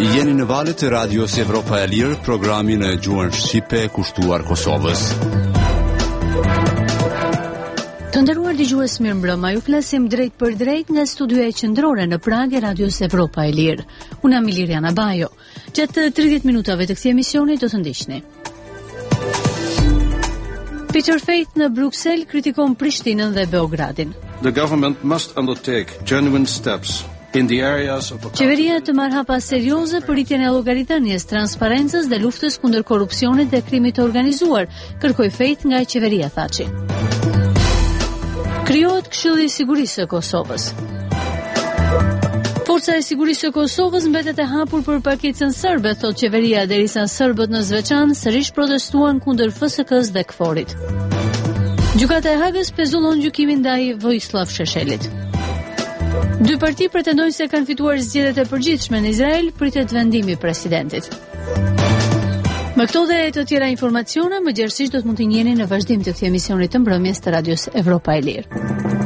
Jeni në valët e Radios Evropa e Lirë, programi në gjuhën shqipe kushtuar Kosovës. Të nderuar dëgjues, mirëmbrëma. Ju flasim drejt për drejt nga studioja qendrore në Prag e Radios Evropa e Lirë. Unë jam Iliriana Bajo. Gjatë 30 minutave të këtij emisioni do të ndiqni. Peter Faith në Bruxelles kritikon Prishtinën dhe Beogradin. The government must undertake genuine steps in the areas of Qeveria të marrë hapa serioze për rritjen e llogaridhënies, transparencës dhe luftës kundër korrupsionit dhe krimit të organizuar, kërkoi Faith nga qeveria Thaçi. Krijohet Këshilli i Sigurisë së Kosovës. Forca e Sigurisë së Kosovës mbetet e hapur për pakicën serbe, thot qeveria, derisa serbët në Zveçan sërish protestuan kundër FSK-s dhe KFOR-it. Gjykata e Hagës pezullon gjykimin ndaj Vojislav Sheshelit. Dy parti pretendojnë se kanë fituar zgjedhjet e përgjithshme në Izrael, pritet vendimi i presidentit. Me këto dhe të tjera informacione, më gjerësisht do të mund të njiheni në vazhdim të këtij emisioni të mbrëmjes të Radios Evropa e Lirë.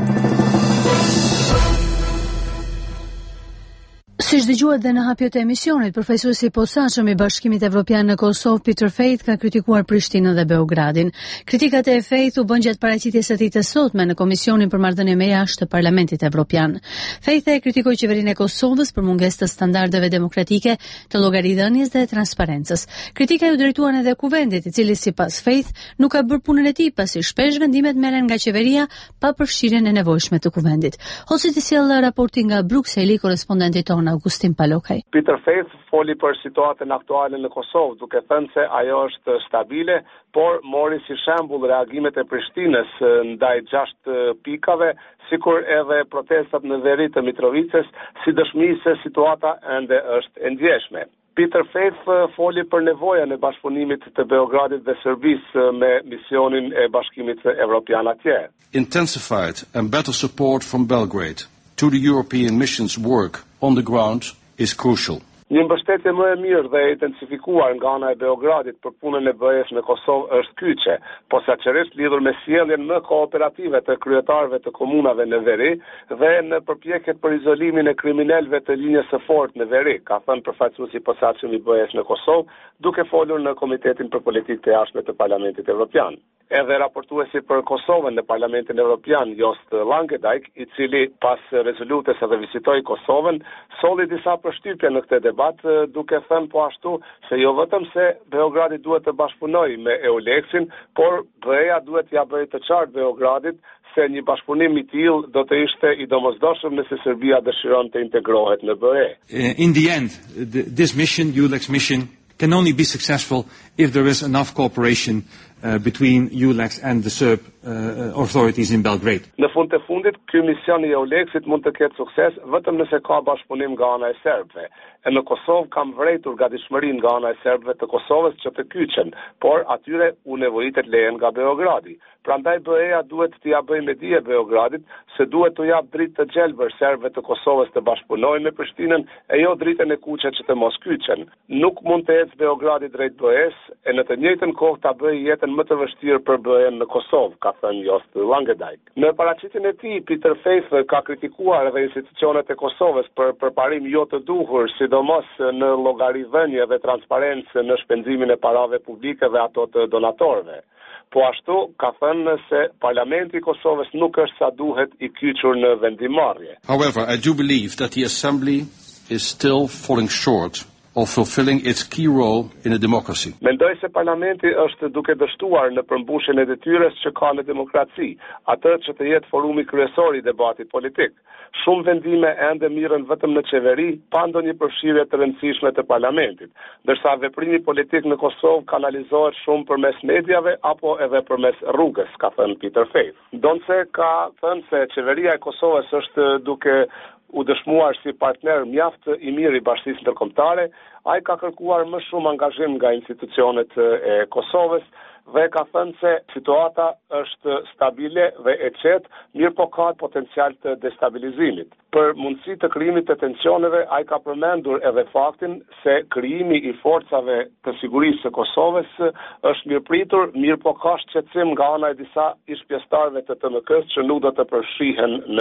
Siç dëgjuat dhe në hapjet e emisionit, profesorësi i posaçëm i Bashkimit Evropian në Kosovë, Peter Faith, ka kritikuar Prishtinën dhe Beogradin. Kritikat e Faith u bën gjatë paraqitjes së tij të sotme në Komisionin për Marrëdhënie me Jashtë të Parlamentit Evropian. Faith e kritikoi qeverinë e Kosovës për mungesë të standardeve demokratike, të llogaridhënies dhe transparencës. Kritika u drejtuan edhe Kuvendit, i cili sipas Faith nuk ka bërë punën e tij, pasi shpesh vendimet merren nga qeveria pa përfshirjen e nevojshme të Kuvendit. Hoxhi i sjell raporti nga Brukseli, korrespondenti tonë Augustin Palokaj. Peter Faith foli për situatën aktuale në Kosovë, duke thënë se ajo është stabile, por mori si shembull reagimet e Prishtinës ndaj 6 pikave, sikur edhe protestat në veri të Mitrovicës, si dëshmi se situata ende është e ndjeshme. Peter Faith foli për nevojën e bashkëpunimit të Beogradit dhe Serbisë me misionin e Bashkimit Evropian atje. Intensified and better support from Belgrade to the European mission's work on the ground is crucial. Një mbështetje më e mirë dhe e intensifikuar nga ana e Beogradit për punën e BE-s në Kosovë është kyçe, posaçërisht lidhur me sjelljen më kooperative të kryetarëve të komunave në veri dhe në përpjekjet për izolimin e kriminalëve të linjës së fortë në veri, ka thënë përfaqësuesi i posaçëm i BE-s në Kosovë, duke folur në Komitetin për Politikë të Jashtme të Parlamentit Evropian. Edhe raportuesi për Kosovën në Parlamentin Evropian, Jost Langedijk, i cili pas rezolutës edhe vizitoi Kosovën, solli disa përshtypje në këtë debat, duke thënë po ashtu se jo vetëm se Beogradi duhet të bashkëpunojë me EULEX-in, por BE-ja duhet t'ia bëjë të qartë Beogradit se një bashkëpunim i tillë do të ishte i domosdoshëm nëse Serbia dëshiron të integrohet në BE. In the end, this mission, EULEX mission, can only be successful if there is enough cooperation between EULEX and the Serb authorities in Belgrade. Në fund të fundit, ky mision i EULEX-it mund të ketë sukses vetëm nëse ka bashkëpunim nga ana e serbëve. E në Kosovë kam vërejtur gatishmërinë nga ana e serbëve të Kosovës që të kyçen, por atyre u nevojitet lejen nga Beogradi. Prandaj BE-ja duhet t'ia bëjë me dije Beogradit se duhet t'u jap dritë të gjelbër serbëve të Kosovës të bashkëpunojnë me Prishtinën e jo dritën e kuqe që të mos kyçen. Nuk mund të ecë Beogradi drejt BE-s e në të njëjtën kohë ta bëjë jetën më të vështirë për BE-n në Kosovë, ka thënë Jost Langedijk. Në paraqitjen e tij, Peter Faith ka kritikuar edhe institucionet e Kosovës për përparim jo të duhur, sidomos në llogaridhënie dhe transparencë në shpenzimin e parave publike dhe ato të donatorëve. Po ashtu ka thënë se Parlamenti i Kosovës nuk është sa duhet i kyçur në vendimarrje. However, I do believe that the Assembly is still falling short of fulfilling its key role in a democracy. Mendoj se Parlamenti është duke dështuar në përmbushjen e detyrës që ka në demokraci, atë që të jetë forumi kryesor i debatit politik. Shumë vendime ende mirën vetëm në qeveri, pa ndonjë përfshirje të rëndësishme të Parlamentit, ndërsa veprimi politik në Kosovë kanalizohet shumë përmes mediave apo edhe përmes rrugës, ka thënë Peter Faith. Ndonse ka thënë se qeveria e Kosovës është duke u dëshmuar si partner mjaft i mirë i Bashkisë Ndërkombëtare, ai ka kërkuar më shumë angazhim nga institucionet e Kosovës dhe ka thënë se situata është stabile dhe e qetë, mirë po ka potencial të destabilizimit. Për mundësi të krijimit të tensioneve, ai ka përmendur edhe faktin se krijimi i forcave të sigurisë së Kosovës është mirëpritur, mirë po ka shqetësim nga ana e disa ish pjesëtarëve të TMK-s që nuk do të përfshihen në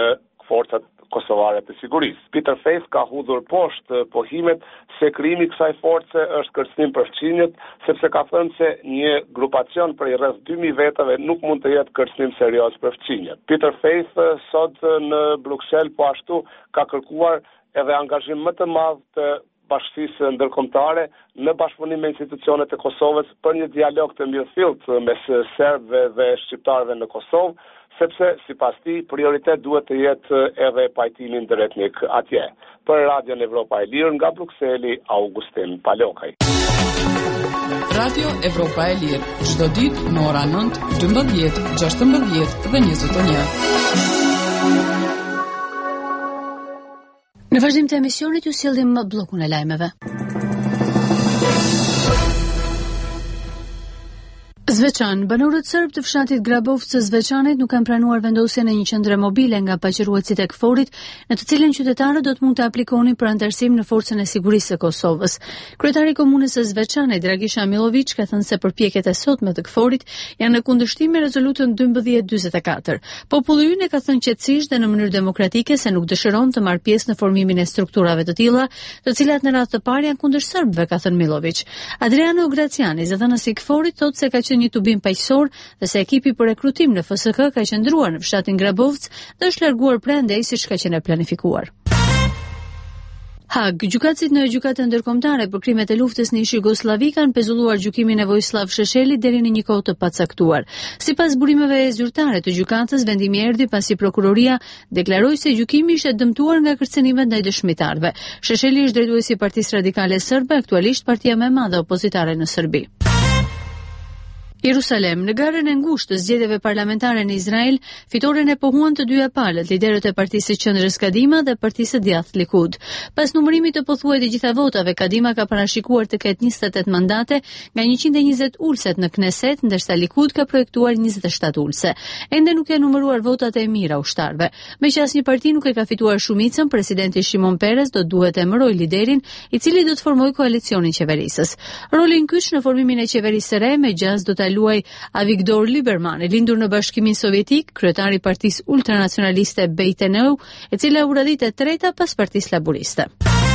forcat kosovare të sigurisë. Peter Faith ka hudhur poshtë pohimet se krijimi i kësaj force është kërcënim për fqinjet, sepse ka thënë se një grupacion prej rreth 2000 vetave nuk mund të jetë kërcënim serioz për fqinjet. Peter Faith sot në Bruksel po ashtu ka kërkuar edhe angazhim më të madh të bashkësisë ndërkombëtare në bashkëpunim me institucionet e Kosovës për një dialog të mirëfillt mes serbëve dhe shqiptarëve në Kosovë, sepse sipas tij prioritet duhet të jetë edhe pajtimi ndëretnik atje. Për Radion Evropa e Lirë nga Brukseli, Augustin Palokaj. Radio Evropa e Lirë, çdo ditë në orën 9, 12, 16 dhe 21. Në vazhdim të emisionit ju sjellim bllokun e lajmeve. Zveçan, banorët serb të fshatit Grabovcë Zveçanit nuk kanë pranuar vendosjen e një qendre mobile nga paqëruesit e KFOR-it, në të cilën qytetarët do të mund të aplikonin për antarësim në forcën e sigurisë së Kosovës. Kryetari i komunës së Zveçanit, Dragisha Milović, ka thënë se përpjekjet e sotme të KFOR-it janë në kundërshtim me rezolutën 1244. Populli ynë ka thënë qetësisht dhe në mënyrë demokratike se nuk dëshiron të marrë pjesë në formimin e strukturave të tilla, të cilat në radhë të parë janë kundër serbëve, ka thënë Milović. Adriano Graciani, zëdhënësi i KFOR-it, thotë se ka qenë një tubim paqësor dhe se ekipi për rekrutim në FSK ka qëndruar në fshatin Grabovcë dhe është larguar prandaj siç ka qenë planifikuar. Hag, gjykatësit në gjykatën ndërkombëtare për krimet e luftës në ish Jugosllavi kanë pezulluar gjykimin e Vojislav Sheshelit deri në një kohë të pacaktuar. Sipas burimeve zyrtare të gjykatës, vendimi erdhi pasi prokuroria deklaroi se gjykimi ishte dëmtuar nga kërcënimet ndaj dëshmitarëve. Shesheli është drejtuesi i Partisë Radikale Serbe, aktualisht partia më e madhe opozitare në Serbi. Jerusalem, në garën e ngushtë të zgjedhjeve parlamentare në Izrael, fitoren e pohuan të dyja palët, liderët e Partisë së Qendrës Kadima dhe Partisë së Djathtë Likud. Pas numërimit të pothuajt të gjitha votave, Kadima ka parashikuar të ketë 28 mandate nga 120 ulset në Kneset, ndërsa Likud ka projektuar 27 ulse. Ende nuk janë numëruar votat e mira ushtarëve. Meqenëse asnjë parti nuk e ka fituar shumicën, presidenti Shimon Peres do duhet të emërojë liderin, i cili do të formojë koalicionin qeverisës. Rolin kyç në formimin e qeverisë së re me gjaz do ta luaj Avigdor Lieberman, e lindur në Bashkimin Sovjetik, kryetari i Partisë Ultranacionaliste BTNU, e cila u radhit e treta pas Partisë Laboriste.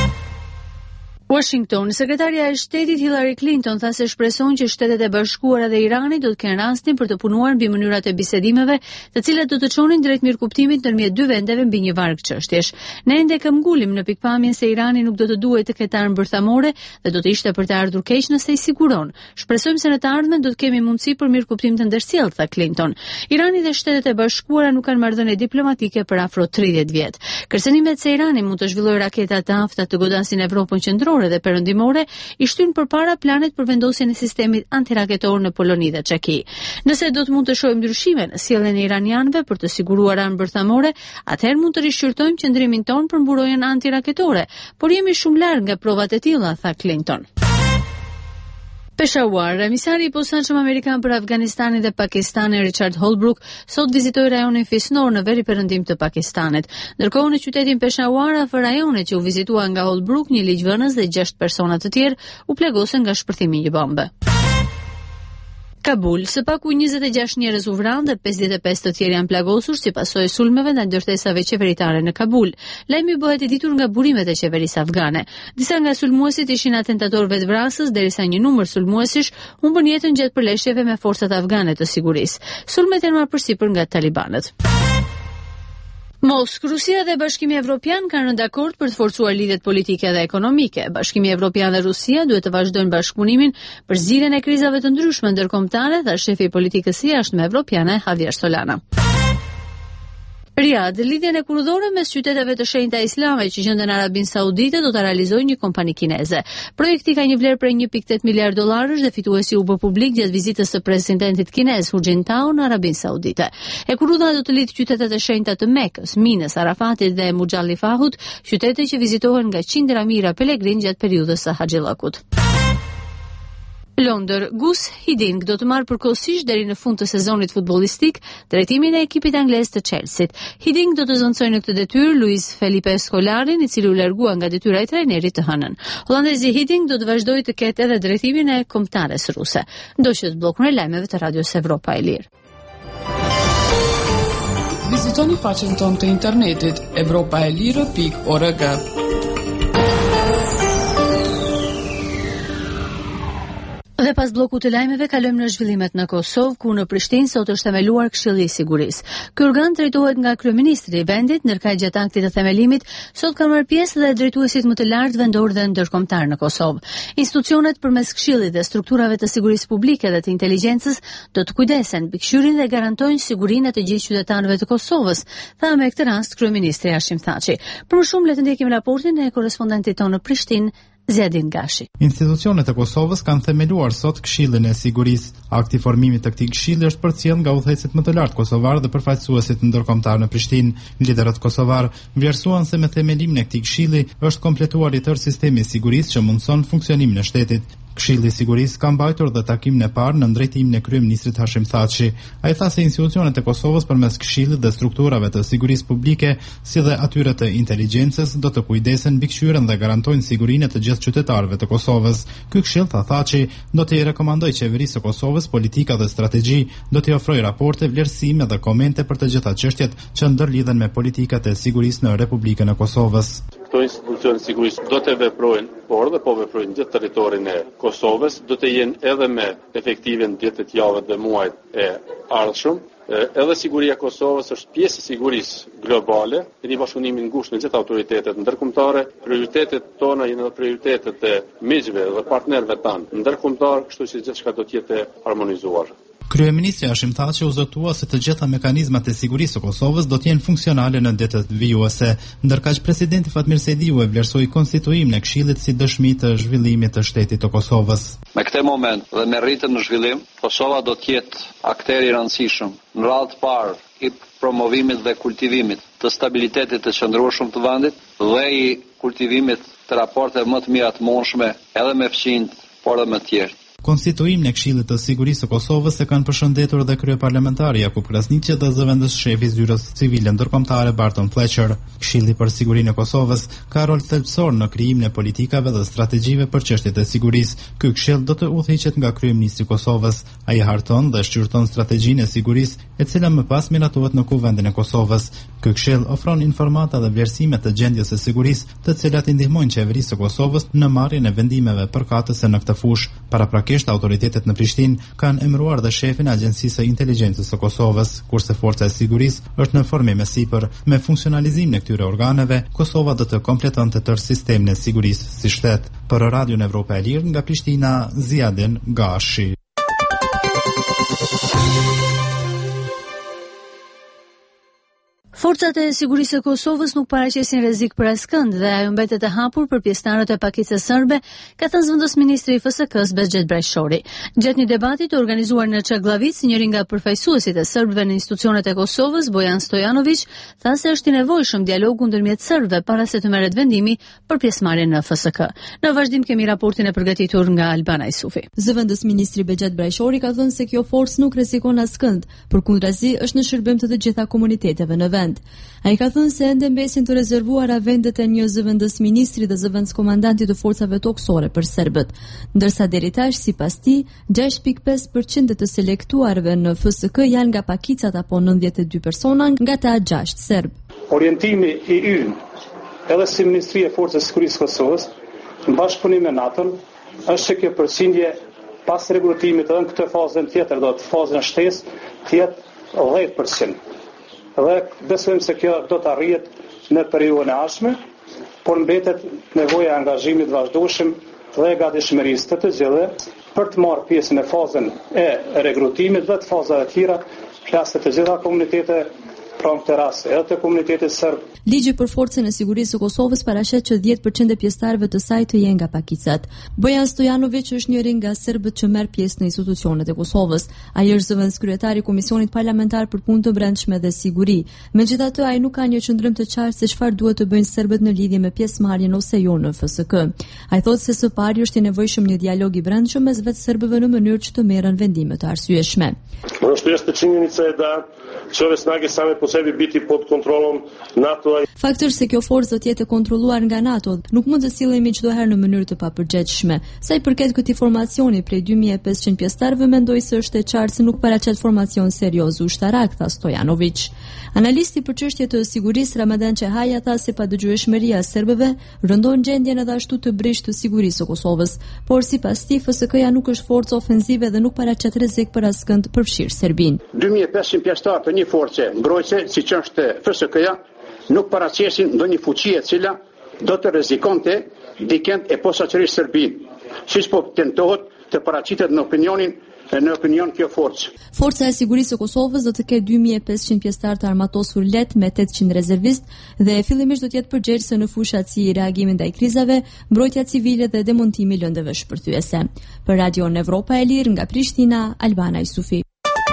Washington, sekretarja e shtetit Hillary Clinton tha se shpreson që Shtetet e Bashkuara dhe Irani do të kenë rastin për të punuar mbi mënyrat e bisedimeve, të cilat do të çonin drejt mirëkuptimit ndërmjet dy vendeve mbi një varg çështjesh. Ne ende këmbgulim në pikpamjen se Irani nuk do të duhet të ketë armë bërthamore dhe do të ishte për të ardhur keq nëse i siguron. Shpresojmë se në të ardhmen do të kemi mundësi për mirëkuptim të ndërsjellë, tha Clinton. Irani dhe Shtetet e Bashkuara nuk kanë marrëdhënie diplomatike për afro 30 vjet. Kërcënimet se Irani mund të zhvillojë raketa të afta të godasin Evropën qendrore dhe perëndimore i shtyn përpara planet për vendosjen e sistemit antiraketor në Poloni dhe Çeki. Nëse do të mund të shohim ndryshime në sjelljen e iranianëve për të siguruar armë bërthamore, atëherë mund të rishqyrtojmë qëndrimin tonë për mburojtjen antiraketore, por jemi shumë larg nga provat e tilla, tha Clinton. Peshawar, emisari i posaçëm amerikan për Afganistanin dhe Pakistanin Richard Holbrooke sot vizitoi rajonin fisnor në veriperëndim të Pakistanit. Ndërkohë në qytetin Peshawar, afër rajonit që u vizitua nga Holbrooke, një ligjvënës dhe 6 persona të tjerë u plagosën nga shpërthimi i një bombe. Kabul, së paku 26 njerëz u vranë dhe 55 të tjerë janë plagosur si pasojë e sulmeve ndaj ndërtesave qeveritare në Kabul. Lajmi bëhet i ditur nga burimet e qeverisë afgane. Disa nga sulmuesit ishin atentatorë vetvrasës, derisa një numër sulmuesish humbën jetën gjatë përleshjeve me forcat afgane të sigurisë. Sulmet janë marrë përsipër nga talibanët. Moskë, Rusia dhe Bashkimi Evropian kanë rënë dakord për të forcuar lidhjet politike dhe ekonomike. Bashkimi Evropian dhe Rusia duhet të vazhdojnë bashkëpunimin për zgjidhjen e krizave të ndryshme ndërkombëtare, tha shefi i politikës së jashtme evropiane Javier Solana. Riyadh, lidhjen e kurrëdhore mes qyteteve të shenjta islame që gjenden në Arabinë Saudite do ta realizojë një kompani kineze. Projekti ka një vlerë prej 1.8 miliard dollarësh dhe fituesi u bë publik gjatë vizitës së presidentit kinez Hu Jintao në Arabinë Saudite. E kurrëdha do të lidhë qytetet e shenjta të Mekës, Minës, Arafatit dhe Muxallifahut, qytete që vizitohen nga qindra mijëra pelegrin gjatë periudhës së Haxhillakut. Londër, Gus Hiddink do të marrë përkohësisht deri në fund të sezonit futbollistik drejtimin e ekipit anglez të Chelsea. Hiddink do të zëvendësojë në këtë detyrë Luis Felipe Scolarin, i cili u largua nga detyra e trajnerit të hënën. Holandezi Hiddink do të vazhdojë të ketë edhe drejtimin e kombëtares ruse. Ndoqët bllokun e lajmeve të Radios Evropa e Lirë. vizitoni faqen tonë të internetit europaelire.org. Dhe pas bllokut të lajmeve kalojmë në zhvillimet në Kosovë, ku në Prishtinë sot është themeluar Këshilli i Sigurisë. Ky organ drejtohet nga kryeministri i vendit, ndërkaq gjatë aktit të themelimit sot kanë marrë pjesë dhe drejtuesit më të lartë vendor dhe ndërkombëtar në Kosovë. Institucionet përmes Këshillit dhe strukturave të sigurisë publike dhe të inteligjencës do të kujdesen mbikëqyrjen dhe garantojnë sigurinë e të gjithë qytetarëve të Kosovës, tha me këtë rast kryeministri Hashim Thaçi. Për më shumë le të ndjekim raportin e korrespondentit tonë në Prishtinë, Zjadin Gashi. Institucionet e Kosovës kanë themeluar sot Këshillin e Sigurisë. Akti i formimit të këtij këshilli është përcjell nga udhëheqësit më të lartë kosovar dhe përfaqësuesit ndërkombëtar në Prishtinë. Liderët kosovar vlerësuan se me themelimin e këtij këshilli është kompletuar i tërë sistemi i sigurisë që mundson funksionimin e shtetit. Këshilli i Sigurisë ka mbajtur dhe takimin e parë në drejtimin e kryeministrit Hashim Thaçi. Ai tha se institucionet e Kosovës përmes Këshillit dhe strukturave të sigurisë publike, si dhe atyre të inteligjencës, do të kujdesen mbikëqyrjen dhe garantojnë sigurinë e të gjithë qytetarëve të Kosovës. Ky këshill, tha Thaçi, do të i rekomandojë qeverisë së Kosovës politika dhe strategji, do t'i ofrojë raporte, vlerësime dhe komente për të gjitha çështjet që ndërlidhen me politikat e sigurisë në Republikën e Kosovës. Këto institucione sigurisë do të veprojnë, por dhe po veprojnë gjithë territorin e Kosovës, do të jenë edhe me efektive në ditët, javët dhe muajt e ardhshëm. Edhe siguria e Kosovës është pjesë e sigurisë globale, i bashkëpunimi i ngushtë me gjithë autoritetet ndërkombëtare. Prioritetet tona janë edhe prioritetet e miqve dhe partnerëve tanë ndërkombëtar, kështu që gjithçka do të jetë harmonizuar. Kryeministri Hashim Thaçi u zotua se të gjitha mekanizmat e sigurisë së Kosovës do të jenë funksionale në ditët vijuese, ndërkaq presidenti Fatmir Sejdiu e vlerësoi konstituimin e Këshillit si dëshmi të zhvillimit të shtetit të Kosovës. Me këtë moment dhe me rritjen në zhvillim, Kosova do të jetë akter i rëndësishëm në radhë të parë i promovimit dhe kultivimit të stabilitetit të qëndrueshëm të vendit dhe i kultivimit të raporteve më të mira të mundshme edhe me fqinjt, por edhe me të tjerë. Konstituimin e Këshillit të Sigurisë së Kosovës e kanë përshëndetur dhe kryeparlamentari Jakub Krasniqi dhe zëvendës shefi i zyrës civile ndërkombëtare Barton Fletcher. Këshilli për Sigurinë e Kosovës ka rol thelbësor në krijimin e politikave dhe strategjive për çështjet e sigurisë. Ky këshill do të udhëhiqet nga kryeministri i Kosovës. Ai harton dhe shqyrton strategjinë e sigurisë, e cila më pas miratohet në Kuvendin e Kosovës. Ky këshill ofron informata dhe vlerësime të gjendjes së sigurisë, të cilat i ndihmojnë qeverisë së Kosovës në marrjen e vendimeve përkatëse në këtë fushë. Paraprakisht autoritetet në Prishtinë kanë emëruar dhe shefin e Agjencisë së Inteligjencës së Kosovës, kurse forca e sigurisë është në formim e sipër. Me funksionalizimin e këtyre organeve, Kosova do të kompletonte tërë sistemin e sigurisë si shtet. Për Radion Evropa e Lirë nga Prishtina, Zjadin Gashi. Forcat e sigurisë së Kosovës nuk paraqesin rrezik për askënd dhe ajo mbetet e hapur për pjesëtarët e pakicës serbe, ka thënë zëvendës ministri i FSK-s Beqet Brajshori. Gjatë një debati të organizuar në Çaklavic, njëri nga përfaqësuesit e serbëve në institucionet e Kosovës, Bojan Stojanović, tha se është i nevojshëm dialogu ndërmjet serbëve para se të merret vendimi për pjesëmarrjen në FSK. Në vazhdim kemi raportin e përgatitur nga Albana Isufi. Zëvendës ministri Beqet Brajshori ka thënë se kjo forcë nuk rrezikon askënd, përkundrazi është në shërbim të të gjitha komuniteteve në vend. Ai ka thënë se ende mbesin të rezervuara vendet e një zëvendës ministri dhe zëvendës komandanti të forcave tokësore për serbët, ndërsa deri tash sipas tij 6.5% të selektuarve në FSK janë nga pakicat apo 92 persona nga ta 6 serb. Orientimi i ynë, edhe si Ministria e Forcës së Sigurisë së Kosovës, në bashkëpunim me NATO, është që kjo përqindje pas rekrutimit edhe në këtë fazën tjetër, do të fazën e shtesë, të jetë 10%. Dhe besojmë se kjo do të arrihet në periudhën e ardhshme, por mbetet nevoja e angazhimit vazhdueshëm dhe gatishmërisë të gjithëve për të marrë pjesën e fazën e rekrutimit dhe të fazave të tjera, plasë të gjitha komunitetet pranë këtë rasti, edhe të komunitetit serb. Ligji për forcën e sigurisë së Kosovës paraqet që 10% e pjesëtarëve të saj të jenë nga pakicat. Bojan Stojanović është njëri nga serbët që merr pjesë në institucionet e Kosovës. Ai është zëvendës kryetari i Komisionit Parlamentar për Punë të Brendshme dhe Siguri. Megjithatë, ai nuk ka një qendrim të qartë se çfarë duhet të bëjnë serbët në lidhje me pjesëmarrjen ose jo në FSK. Ai thotë se së pari është i nevojshëm një dialog i brendshëm mes vetë serbëve në mënyrë që të merren vendime të arsyeshme. Ono što jeste činjenica je da će ove snage same po Kosovi biti pod kontrollom NATO-a. Fakti është se kjo forcë do të jetë kontrolluar nga NATO, nuk mund të sillemi çdo herë në mënyrë të papërgjegjshme. Sa i përket këtij formacioni prej 2500 pjesëtarëve, mendoj se është e qartë se nuk paraqet formacion serioz ushtarak, tha Stojanović. Analisti për çështje të sigurisë Ramadan Çehaja tha se padëgjueshmëria e serbëve rëndon gjendjen edhe ashtu të brisht të sigurisë së Kosovës, por sipas tij FSK-ja nuk është forcë ofensive dhe nuk paraqet rrezik për askënd përfshirë Serbinë. 2500 pjesëtarë të një force mbrojtëse, siç është FSK-ja, nuk paraqesin ndonjë fuqi e cila do të rrezikonte dikend e posaçërisë Serbinë, siç po tentohet të paraqitet në opinion kjo forcë. Forca e sigurisë së Kosovës do të ketë 2500 pjesëtarë të armatosur lehtë me 800 rezervistë dhe fillimisht do të jetë përgjegjëse në fushat si reagimi ndaj krizave, mbrojtja civile dhe demontimi i lëndëve shpërthyese. Për Radio Evropa e Lirë nga Prishtina, Albana Isufi.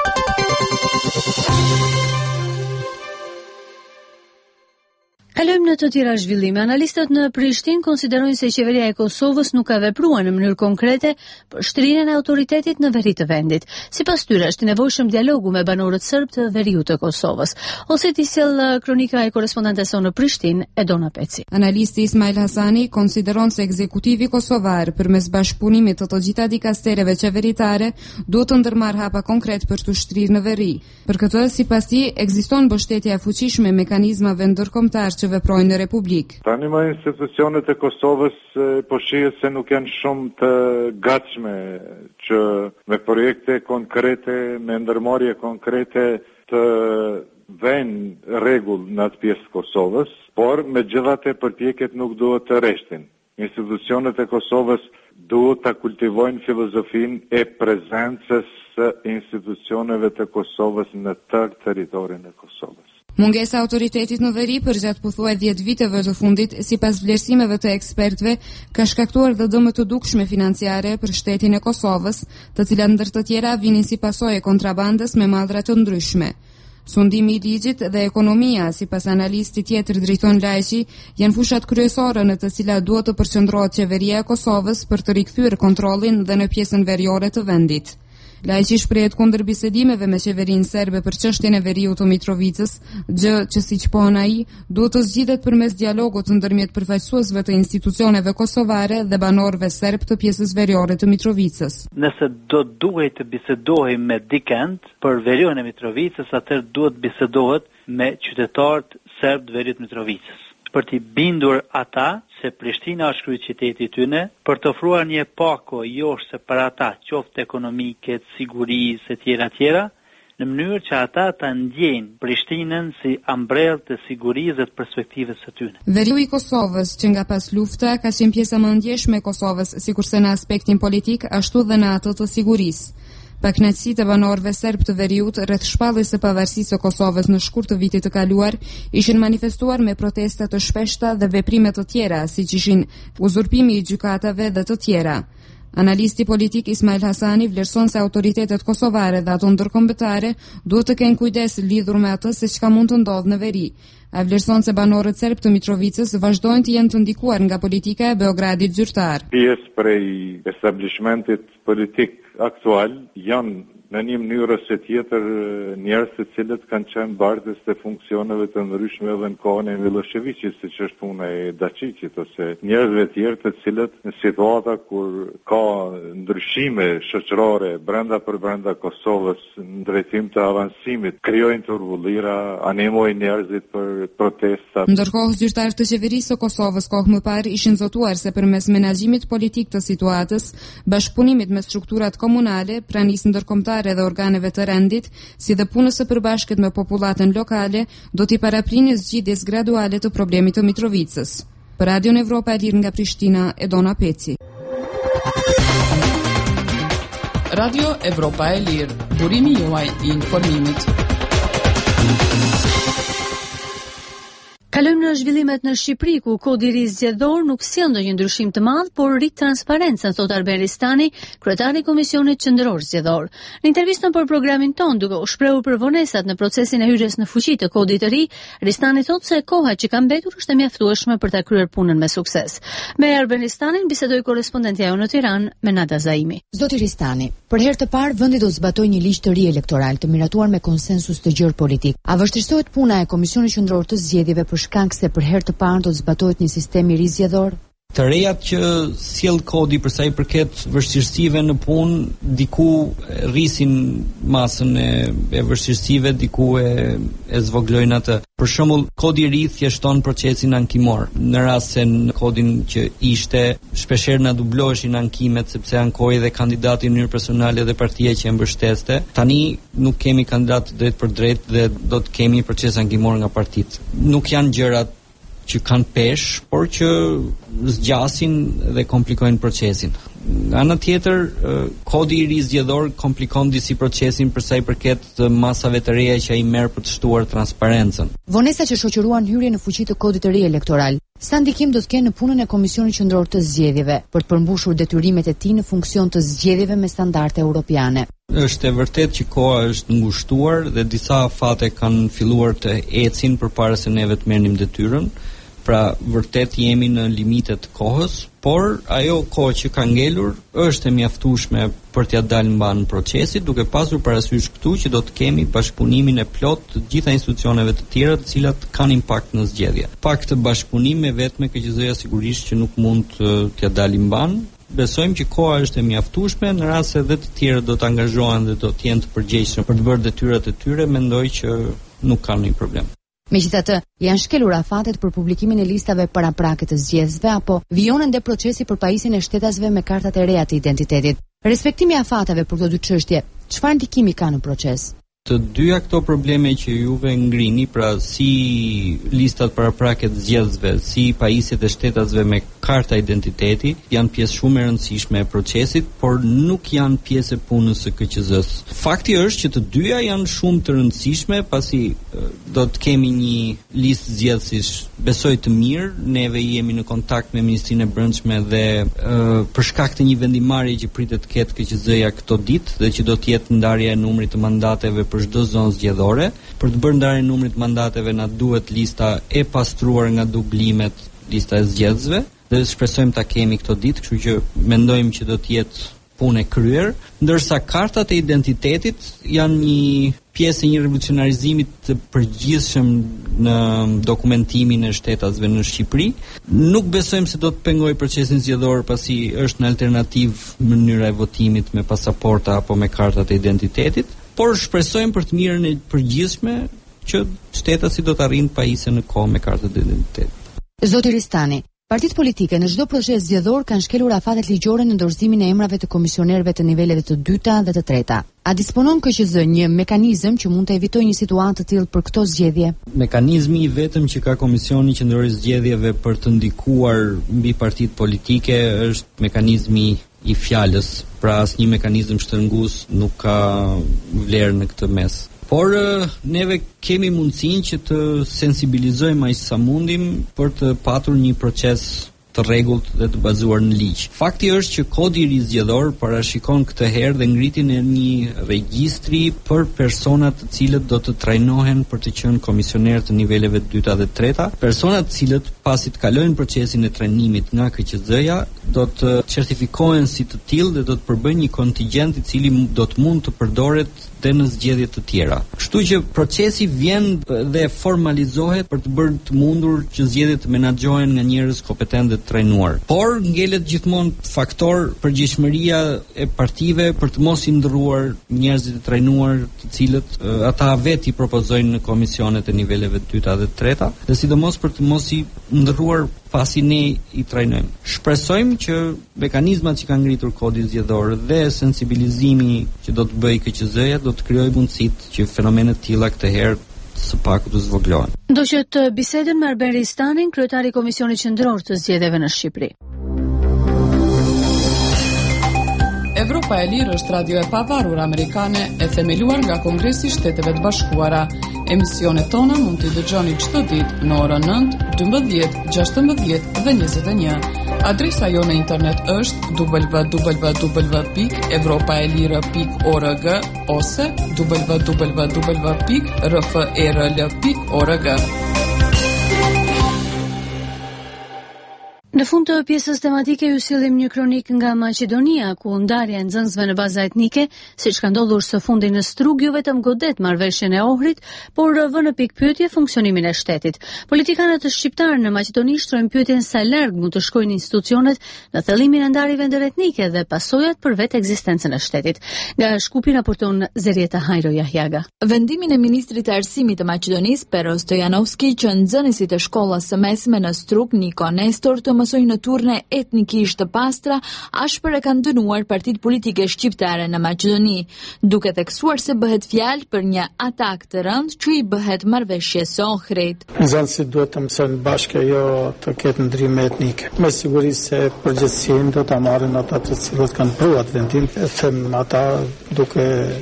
Kalojmë në të tjera zhvillime. Analistët në Prishtinë konsiderojnë se qeveria e Kosovës nuk ka vepruar në mënyrë konkrete për shtrirjen e autoritetit në veri të vendit. Sipas tyre është i nevojshëm dialogu me banorët serb të veriut të Kosovës. Ose ti sjell kronika e korrespondentes sonë në Prishtinë, Edona Peci. Analisti Ismail Hasani konsideron se ekzekutivi kosovar përmes bashkëpunimit të të gjitha dikastereve qeveritare duhet të ndërmarrë hapa konkret për të shtrirë në veri. Për këtë, sipas tij, ekziston mbështetje e fuqishme mekanizmave ndërkombëtar që veprojnë në Republikë. Tani më institucionet e Kosovës po shihet se nuk janë shumë të gatshme që me projekte konkrete, me ndërmarrje konkrete të vënë rregull në atë pjesë të Kosovës, por megjithatë përpjekjet nuk duhet të rreshtin. Institucionet e Kosovës duhet ta kultivojnë filozofinë e prezencës së institucioneve të Kosovës në tërë territorin e Kosovës. Mungesa e autoritetit në veri përgjatë pothuaj 10 viteve të fundit, sipas vlerësimeve të ekspertëve, ka shkaktuar dhe dëme të dukshme financiare për shtetin e Kosovës, të cilat ndër të tjera vinin si pasojë e kontrabandës me mallra të ndryshme. Sundimi i ligjit dhe ekonomia, sipas analistit tjetër Driton Lajqi, janë fushat kryesore në të cilat duhet të përqendrohet qeveria e Kosovës për të rikthyer kontrollin dhe në pjesën veriore të vendit. Lajqi shprehet kundër bisedimeve me qeverinë serbe për çështjen e veriut të Mitrovicës, gjë që siç pohon ai, duhet të zgjidhet përmes dialogut ndërmjet përfaqësuesve të institucioneve kosovare dhe banorëve serb të pjesës veriore të Mitrovicës. Nëse do duhet të bisedohej me dikend për veriun e Mitrovicës, atëherë duhet bisedohet me qytetarët serb të veriut të Mitrovicës, për t'i bindur ata se Prishtina është kryeqyteti i tyre, për të ofruar një pako joshse për ata, qoftë ekonomike, sigurisë e tjera, në mënyrë që ata ta ndjejnë Prishtinën si ambrell të sigurisë dhe të perspektivës së tyre. Veriu i Kosovës, që nga pas lufta ka qenë pjesë më e ndjeshme e Kosovës, sikurse në aspektin politik, ashtu dhe në atë të sigurisë. Pakënaqësitë e banorëve serb të veriut rreth shpalljes së pavarësisë së Kosovës në shkurt të vitit të kaluar ishin manifestuar me protesta të shpeshta dhe veprime të tjera, siç ishin uzurpimi i gjykatave dhe të tjera. Analisti politik Ismail Hasani vlerëson se autoritetet kosovare dhe ato ndërkombëtare duhet të kenë kujdes lidhur me atë se çka mund të ndodhë në veri. A vlerëson se banorët serb të Mitrovicës vazhdojnë të jenë të ndikuar nga politika e Beogradit zyrtar. Pjesë prej establishmentit politik aktual janë në një mënyrë ose tjetër njerëz të cilët kanë qenë bardhës të funksioneve të ndryshme edhe në kohën e Miloševićit, siç është puna e Dačićit, ose njerëzve të tjerë të cilët në situata kur ka ndryshime shoqërore brenda Kosovës në drejtim të avancimit, krijojnë turbullira, animojnë njerëzit për protesta. Ndërkohë zyrtarët të qeverisë së Kosovës kohë më parë ishin zotuar se përmes menaxhimit politik të situatës, bashkëpunimit me strukturat komunale, pranisë ndërkombëtare dhe organeve të rendit, si dhe punës së përbashkët me popullatën lokale, do t'i paraprinë zgjidhjes graduale të problemit të Mitrovicës. Për Radio Evropa e Lirë nga Prishtina, Edona Peci. Radio Evropa e Lirë, burimi juaj i informimit. Kalojmë në zhvillimet në Shqipëri, ku kodi i ri zgjedhor nuk sjell ndonjë ndryshim të madh, por rrit transparencën, thot Arben Ristani, kryetari i Komisionit Qendror Zgjedhor. Në intervistën për programin ton, duke u shprehur për vonesat në procesin e hyrjes në fuqi të kodit të ri, Ristani thot se koha që ka mbetur është e mjaftueshme për ta kryer punën me sukses. Me Arben Ristanin bisedoi korrespondentja jonë në Tiranë, Menada Zaimi. Zoti Ristani, për herë të parë vendi do të zbatojë një ligj të ri elektoral të miratuar me konsensus të gjerë politik. A vështirësohet puna e Komisionit Qendror të Zgjedhjeve për shkak se për herë të parë do të zbatohet një sistem i ri zgjedhor? Të rejat që sjell kodi për sa i përket vështirësive në punë, diku rrisin masën e vështirësive, diku e zvoglojnë atë. Për shembull, kodi i ri thjeshton procesin ankimor. Në rast se në kodin që ishte, shpeshherë na dubloheshin ankimet sepse ankoi dhe kandidati në mënyrë personale dhe partia që e mbështeste. Tani nuk kemi kandidat drejt për drejt dhe do të kemi proces ankimor nga partitë. Nuk janë gjërat që kanë pesh, por që zgjasin dhe komplikojnë procesin. Nga ana tjetër, kodi i ri zgjedhor komplikon disi procesin për sa i përket masave të reja që ai merr për të shtuar transparencën. Vonesa që shoqëruan hyrjen në fuqi të kodit të ri elektoral, sa ndikim do të kenë në punën e Komisionit Qendror të Zgjedhjeve për të përmbushur detyrimet e tij në funksion të zgjedhjeve me standarde europiane? Është e vërtet që koha është ngushtuar dhe disa afate kanë filluar të ecin përpara se neve të merrnim detyrën. Pra vërtet jemi në limitet të kohës, por ajo kohë që ka ngelur është e mjaftueshme për t'ia dalë mban procesit, duke pasur parasysh këtu që do të kemi bashkëpunimin e plot të gjitha institucioneve të tjera të cilat kanë impakt në zgjedhje. Pak të bashkëpunim me vetme KQZ-ja sigurisht që nuk mund t'ia dalë mban. Besojmë që koha është e mjaftueshme në rast se edhe të tjerë do të angazhohen dhe do të jenë të përgjegjshëm për të bërë detyrat e tyre, mendoj që nuk kanë ndonjë problem. Megjithatë, janë shkelur afatet për publikimin e listave paraprake të zgjedhësve apo vijon ende procesi për pajisjen e shtetasve me kartat e reja të identitetit. Respektimi i afateve për këto dy çështje, çfarë ndikimi ka në proces? Të dyja këto probleme që juve ngrini, pra si listat paraprake të zgjedhësve, si pajisjet e shtetasve me karta identiteti, janë pjesë shumë e rëndësishme e procesit, por nuk janë pjesë e punës së KQZ-s. Fakti është që të dyja janë shumë të rëndësishme, pasi do të kemi një listë zgjedhësish besoj të mirë, neve jemi në kontakt me Ministrinë e Brendshme dhe për shkak të një vendimarrje që pritet të ketë KQZ-ja këto ditë dhe që do të jetë ndarja e numrit të mandateve për çdo zonë zgjedhore. Për të bërë ndarjen e numrit të mandateve na duhet lista e pastruar nga dublimet, lista e zgjedhësve, dhe shpresojmë ta kemi këto ditë, kështu që mendojmë që do të jetë punë e kryer, ndërsa kartat e identitetit janë një pjesë e një revolucionarizimi të përgjithshëm në dokumentimin e shtetasve në Shqipëri. Nuk besojmë se do të pengojë procesin zgjedhor, pasi është në alternativë mënyra e votimit me pasaporta apo me kartat e identitetit, por shpresojmë për të mirën e përgjithshme që shtetasit do të arrijnë pajisjen në kohë me kartat e identitetit. Zoti Ristani, partitë politike në çdo proces zgjedhor kanë shkelur afatet ligjore në dorëzimin e emrave të komisionerëve të niveleve të dyta dhe të treta. A disponon KQZ një mekanizëm që mund të evitojë një situatë të tillë për këto zgjedhje? Mekanizmi i vetëm që ka Komisioni Qendror i Zgjedhjeve për të ndikuar mbi partitë politike është mekanizmi i fjalës, pra asnjë mekanizëm shtrëngues nuk ka vlerë në këtë mes. Por neve kemi mundësinë që të sensibilizojmë aq sa mundim për të patur një proces të rregullt dhe të bazuar në ligj. Fakti është që kodi i ri zgjedhor parashikon këtë herë dhe ngritjen e një regjistri për persona të cilët do të trajnohen për të qenë komisionerë të niveleve të dyta dhe të treta, persona të cilët pasi të kalojnë procesin e trajnimit nga KQZ-ja do të certifikohen si të tillë dhe do të përbëjnë një kontingjent i cili do të mund të përdoret dhe në zgjedhje të tjera. Kështu që procesi vjen dhe formalizohet për të bërë të mundur që zgjedhjet të menaxhohen nga njerëz kompetent dhe të trajnuar. Por ngelet gjithmonë faktor përgjegjësia e partive për të mos i ndrruar njerëzit e trajnuar, të cilët ata vetë i propozojnë në komisionet e niveleve të dyta dhe të treta, dhe sidomos për të mos i ndrruar pasi ne i trajnojmë. Shpresojmë që mekanizmat që kanë ngritur kodi zgjedhor dhe sensibilizimi që do të bëjë KQZ-ja do të krijojë mundësitë që fenomene të tilla këtë herë së paku të zvoglohen. Ndoqët bisedën me Arben Ristanin, kryetari i Komisionit Qendror të Zgjedhjeve në Shqipëri. Evropa e Lirë është radio e pavarur amerikane e themeluar nga Kongresi i Shteteve të Bashkuara. Emisionet tona mund t'i dëgjoni çdo ditë në orën 9, 12, 16 dhe 21. Adresa jo në internet është www.evropaelire.org ose www.rferl.org. Në fund të pjesës tematike ju sillim një kronik nga Maqedonia, ku ndarja e nxënësve në baza etnike, siç ka ndodhur së fundi në Strug, jo vetëm godet marrëveshjen e Ohrit, por vë në pikpyetje funksionimin e shtetit. Politikanët shqiptarë në Maqedoni shtrojnë pyetjen sa larg mund të shkojnë institucionet në thellimin e ndarjeve ndëretnike dhe pasojat për vetë ekzistencën e shtetit. Nga Shkupi raporton Zerieta Hajro Jahjaga. Vendimin e ministrit të arsimit të Maqedonisë, Pero Stojanovski, që nxënësit e shkollës së mesme në Strug, Niko Nestor, të mësojnë në turne etnikisht të pastra, ashpër e kanë dënuar partitë politike shqiptare në Maqedoni, duke theksuar se bëhet fjalë për një atak të rënd që i bëhet marrëveshjes së Ohrit. Nxënësit duhet të mësojnë bashkë, jo të ketë ndryme etnike. Me siguri se përgjithësinë do ta marrin ata të cilët kanë pruat vendim, them ata duke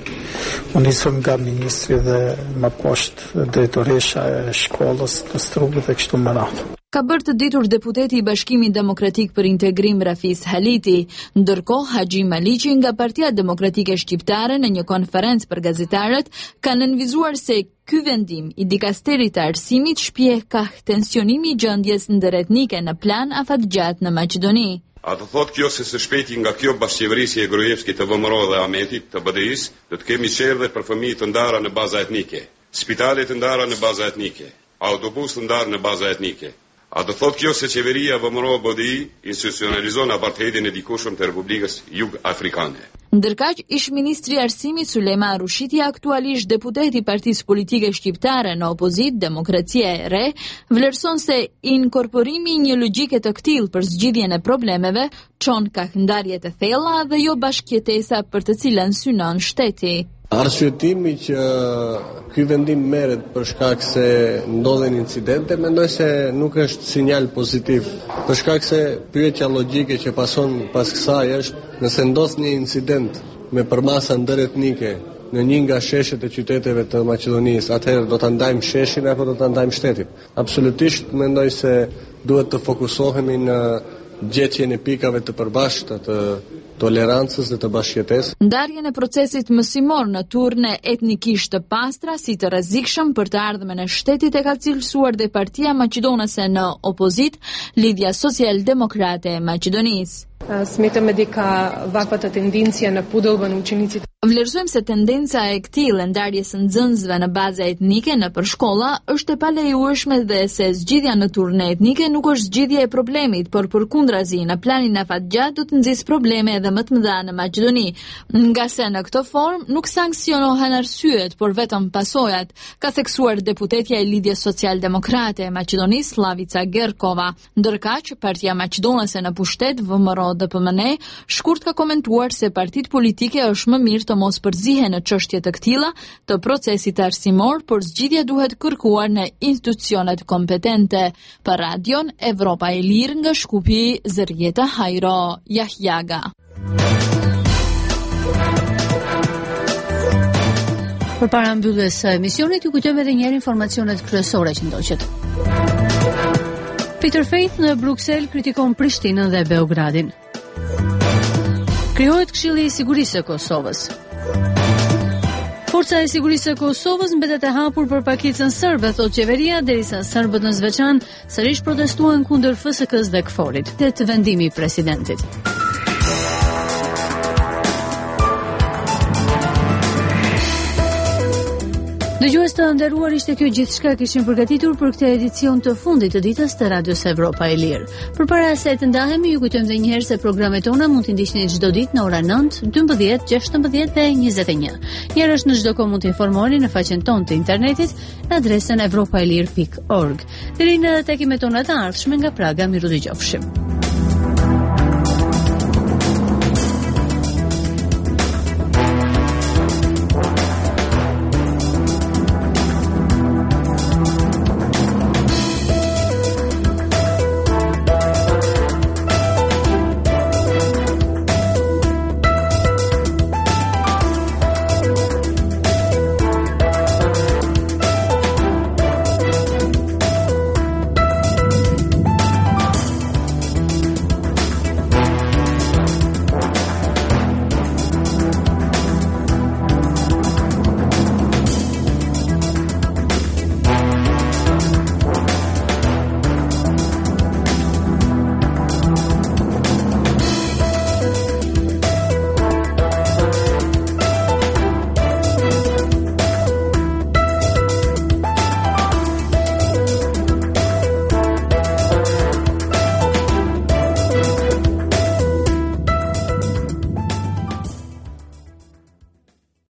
u nisur nga ministri dhe më poshtë drejtoresha e shkollës të Strugit dhe kështu më radhë. Ka bërë të ditur deputeti i Bashkimit Demokratik për Integrim Rafis Haliti, ndërkohë Haxhi Maliqi nga Partia Demokratike Shqiptare në një konferencë për gazetarët ka nënvizuar se ky vendim i dikasterit të arsimit shpjeh ka tensionimi i gjendjes ndëretnike në plan afatgjatë në Maqedoni. A të thot kjo se së shpejti nga kjo bashkëqeverisje e Gruevskit të VMRO dhe Ahmetit të BDI-s, do të kemi çerdhe për fëmijë të ndara në baza etnike, spitale të ndara në baza etnike, autobus të ndarë në baza etnike. A do thot kjo se qeveria VMRO BDI institucionalizon apartheidin e dikushëm të Republikës Jug-Afrikane. Ndërkaq, ish ministri i arsimit Sulejman Rushiti, aktualisht deputeti i Partisë Politike Shqiptare në opozit Demokracia e Re, vlerëson se inkorporimi i një logjike të këtillë për zgjidhjen e problemeve çon ka ndarje të thella dhe jo bashkëjetesa për të cilën synon shteti. Arsyetimi që ky vendim merret për shkak se ndodhen incidente, mendoj se nuk është sinjal pozitiv. Për shkak se pyetja logjike që pason pas kësaj është, nëse ndodh një incident me përmasa ndëretnike në një nga sheshet e qyteteve të Maqedonisë, atëherë do ta ndajmë sheshin apo do ta ndajmë shtetin? Absolutisht mendoj se duhet të fokusohemi në gjetjen e pikave të përbashkëta të tolerancës dhe të bashkëjetesës. Ndarjen e procesit mësimor në turne etnikisht të pastra si të rrezikshëm për të ardhmen e shtetit e ka cilësuar dhe Partia Maqedonase në opozit, Lidhja Social-Demokrate e Maqedonisë. Smetаме дека ваквата тенденција на подолба на учениците. Vlerësojmë se tendenca e këtillë ndarjes së nxënësve në baza etnike nëpër shkolla është e palejueshme dhe se zgjidhja në turne etnike nuk është zgjidhja e problemit, por përkundrazi në planin afatgjat do të nxjisë probleme edhe më të mëdha në Maqedoni, nga se në këtë formë nuk sanksionohen arsyet, por vetëm pasojat, ka theksuar deputetja e Lidhjes Social-Demokrate e Maqedonisë Slavica Gerkova. Ndërkaq, Partia Maqedonase në pushtet VMRO DPMN shkurt ka komentuar se partitë politike është më mirë të mos përzihen në çështje të këtilla të procesit arsimor, por zgjidhja duhet kërkuar në institucionet kompetente. Për Radion Evropa e Lirë nga Shkupi, Zerieta Hajro Jahjaga. Përpara mbylljes së emisionit, ju kujtojmë edhe një herë informacionet kryesore që ndoqët. Peter Faith në Bruksel kritikon Prishtinën dhe Beogradin. Krijohet Këshilli i Sigurisë së Kosovës. Forca e Sigurisë së Kosovës mbetet e hapur për pakicën serbe, thot qeveria, derisa serbët në Zveçan sërish protestuan kundër FSK-s dhe KFOR-it. Të vendimi i presidentit. Dëgjues të nderuar, ishte kjo gjithçka kishim përgatitur për këtë edicion të fundit të ditës të Radios Evropa e Lirë. Përpara se të ndahemi, ju kujtojmë edhe një herë se programet tona mund t'i ndiqni çdo ditë në orën 9, 12, 16 dhe 21. Njëherë në çdo kohë mund të informoheni në faqen tonë të internetit në adresën evropaelir.org. Deri në takimet tona të ardhshme nga Praga, miru dëgjofshim.